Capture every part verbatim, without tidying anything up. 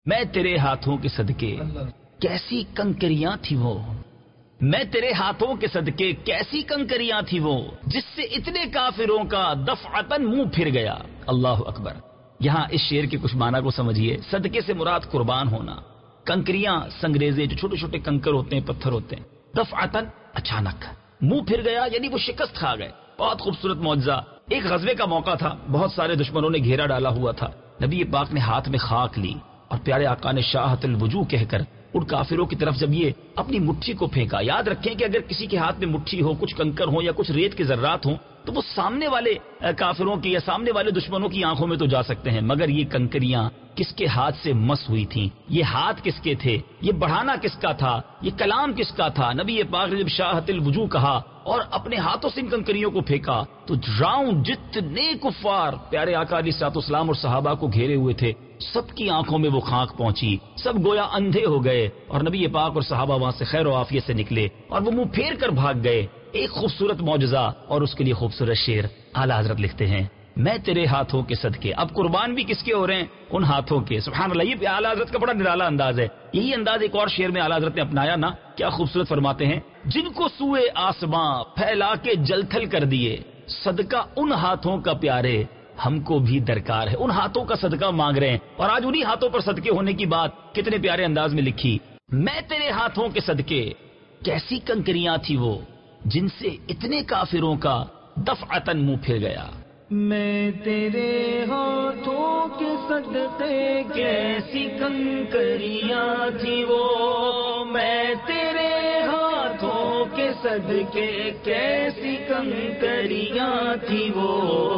میں تیرے ہاتھوں کے صدقے کیسی کنکریاں تھی وہ، میں تیرے ہاتھوں کے صدقے کیسی کنکریاں تھی وہ، جس سے اتنے کافروں کا دفعتن منہ پھر گیا۔ اللہ اکبر۔ یہاں اس شعر کے کچھ معنی کو سمجھیے۔ صدقے سے مراد قربان ہونا، کنکریاں سنگریزے جو چھوٹے چھوٹے کنکر ہوتے ہیں، پتھر ہوتے ہیں، دفعتن اچانک منہ پھر گیا، یعنی وہ شکست کھا گئے۔ بہت خوبصورت معجزہ۔ ایک غزوے کا موقع تھا، بہت سارے دشمنوں نے گھیرا ڈالا ہوا تھا، نبی پاک نے ہاتھ میں خاک لی اور پیارے آقا نے شاہت الوجوہ کہہ کر ان کافروں کی طرف جب یہ اپنی مٹھی کو پھینکا، یاد رکھیں کہ اگر کسی کے ہاتھ میں مٹھی ہو، کچھ کنکر ہو یا کچھ ریت کے ذرات ہوں تو وہ سامنے والے کافروں کی یا سامنے والے دشمنوں کی آنکھوں میں تو جا سکتے ہیں، مگر یہ کنکریاں کس کے ہاتھ سے مس ہوئی تھیں؟ یہ ہاتھ کس کے تھے؟ یہ بڑھانا کس کا تھا؟ یہ کلام کس کا تھا؟ نبی پاک نے جب شاہت الوجوہ کہا اور اپنے ہاتھوں سے ان کنکریوں کو پھینکا تو راؤنڈ جتنے کفار پیارے آقا علیہ الصلوۃ والسلام اور صحابہ کو گھیرے ہوئے تھے، سب کی آنکھوں میں وہ خاک پہنچی، سب گویا اندھے ہو گئے، اور نبی پاک اور صحابہ وہاں سے خیر و عافیت سے نکلے اور وہ منہ پھیر کر بھاگ گئے۔ ایک خوبصورت معجزہ اور اس کے لیے خوبصورت شعر اعلیٰ حضرت لکھتے ہیں، میں تیرے ہاتھوں کے صدقے۔ اب قربان بھی کس کے ہو رہے ہیں؟ ان ہاتھوں کے۔ سبحان اللہ، یہ اعلیٰ حضرت کا بڑا نرالا انداز ہے۔ یہی انداز ایک اور شعر میں اعلیٰ حضرت نے اپنایا نا، کیا خوبصورت فرماتے ہیں، جن کو سوئے آسماں پھیلا کے جل تھل کر دیے، صدقہ ان ہاتھوں کا پیارے ہم کو بھی درکار ہے۔ ان ہاتھوں کا صدقہ مانگ رہے ہیں، اور آج انہی ہاتھوں پر صدقے ہونے کی بات کتنے پیارے انداز میں لکھی، میں تیرے ہاتھوں کے صدقے کیسی کنکریاں تھی وہ، جن سے اتنے کافروں کا دفعتن منہ پھر گیا۔ میں تیرے ہاتھوں کے صدقے کیسی کنکریاں تھی وہ، میں تیرے ہاتھوں کے صدقے کیسی کنکریاں تھی وہ،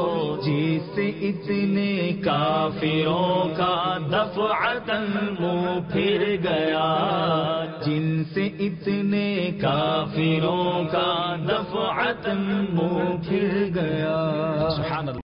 جس سے اتنے کافروں کا دفعتن منہ پھر گیا، جن سے اتنے کافروں کا دفعتن منہ پھر گیا۔ سبحان اللہ۔